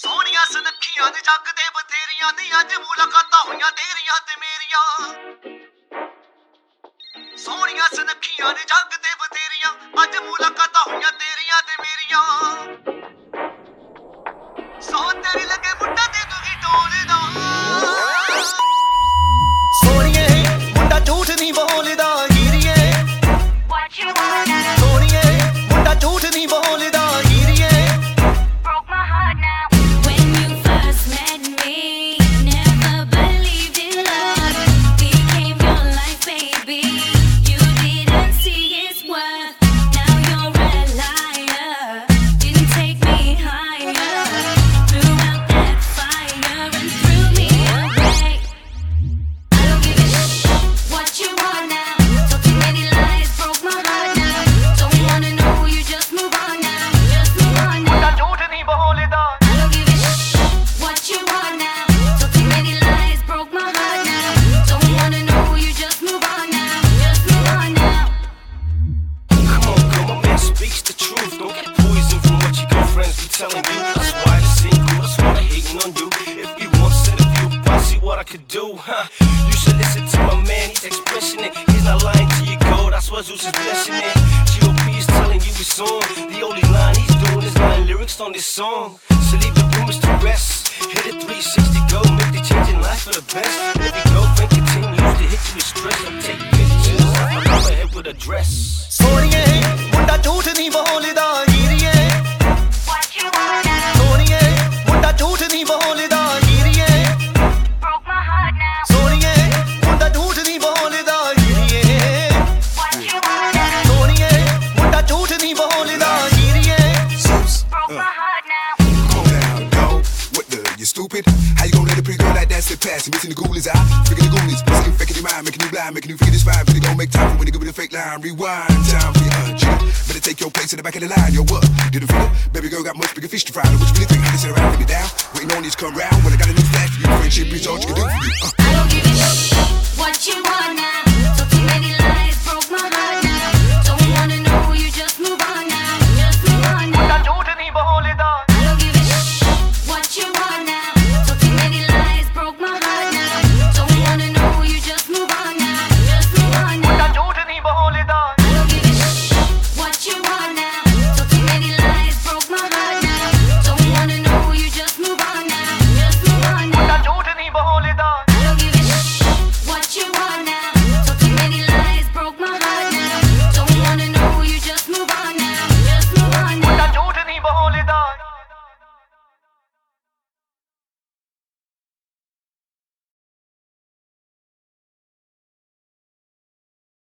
ਸੋਹਣੀਆਂ ਸੁਨੱਖੀਆਂ ਦੇ ਜੱਗ ਦੇ ਬਥੇਰੀਆਂ ਨੀ ਅੱਜ ਮੁਲਾਕਾਤਾਂ ਹੋਈਆਂ ਤੇਰੀਆਂ ਤੇ ਮੇਰੀਆਂ ਸੋਹਣੀਆਂ ਸੁਨੱਖੀਆਂ ਦੇ ਜੱਗ ਦੇ ਬਥੇਰੀਆਂ ਅੱਜ ਮੁਲਾਕਾਤਾਂ ਹੋਈਆਂ ਤੇਰੀਆਂ ਤੇ ਮੇਰੀਆਂ ਸੋ ਤੇਰੀ ਲੱਗੇ ਮੁੰਡਾ ਤੇ ਤੂੰ ਕੀ ਟੋਲਦਾ ਸੋਹਣੀਏ ਮੁੰਡਾ ਝੂਠ ਨਹੀਂ ਬੋਲਦਾ ਹੀਰੀਏ ਸੋਹਣੀਏ ਮੁੰਡਾ ਝੂਠ ਨਹੀਂ ਬੋਲਦਾ telling you, that's why it's single, that's why they're hating on you. If you want to send a view, I see what I could do, huh? You should listen to my man, he's expressing it. He's not lying to you, go, that's why Zeus is blessing it. G.O.P. is telling you his song. The only line he's doing is 9 lyrics on this song. So leave the rumors to rest. Hit it 360, go, make the change in life for the best. Every girlfriend continues to hit you with stress. I take pictures, I come ahead with a dress. ਸੋਹਣੀਏ ਮੁੰਡਾ ਝੂਠ ਨਹੀਂ ਬੋਲਦਾ ਹੀਰੀਏ ਝੂਠ ਨਹੀਂ ਬੋਲਦਾ ਹੀਰੀਏ ਸੋਹਣੀਏ ਮੁੰਡਾ ਝੂਠ ਨਹੀਂ ਬੋਲਦਾ ਹੀਰੀਏ ਸੋਹਣੀਏ ਮੁੰਡਾ ਝੂਠ ਨਹੀਂ ਬੋਲਦਾ ਹੀਰੀਏ You stupid? How you gon' let a pretty girl like that slip past you? Missing the ghoulies, figuring the ghoulies. Missing faking your mind, making you blind, making you forget this vibe. Really gon' make time for when you give me the fake line. Rewind, time for your jigger. Better take your place in the back of the line. Yo, what? Didn't feel it? Baby girl got much bigger fish to fry. What you really think? I can sit around, put me down. Waiting on you to come round. When I got a new flash for you, friendship is all you can do for me.